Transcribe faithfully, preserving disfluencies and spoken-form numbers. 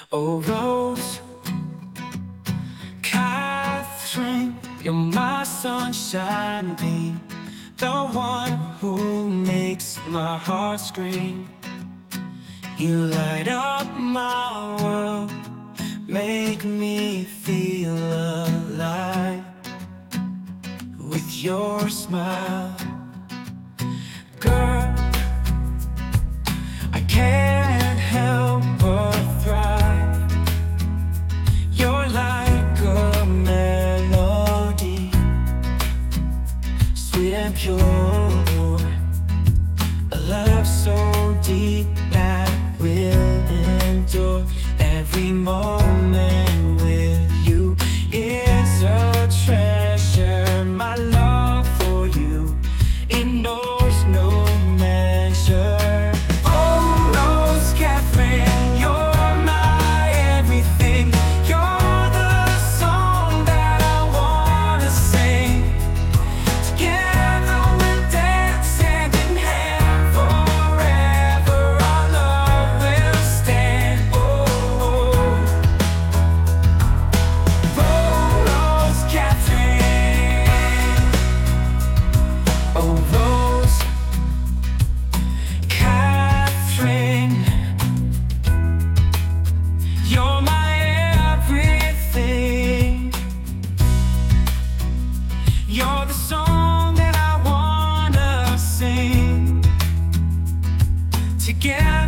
Oh, Rose, Catherine, you're my sunshine beam, the one who makes my heart scream. You light up my world, make me feel alive with your smile. Girl, I can't help but thrive. You're like a melody, sweet and pure, a love so deep that will endure. Every moment with you is a treasure. My love for you, it knows no measure. Oh, Rose Catherine, you're my everything. You're the song that I wanna sing. Together we'll dance hand in hand forever. Our love will stand. Oh, oh, Rose Catherine. Oh, Rose Catherine, you're my everything. You're the song that I wanna sing. Together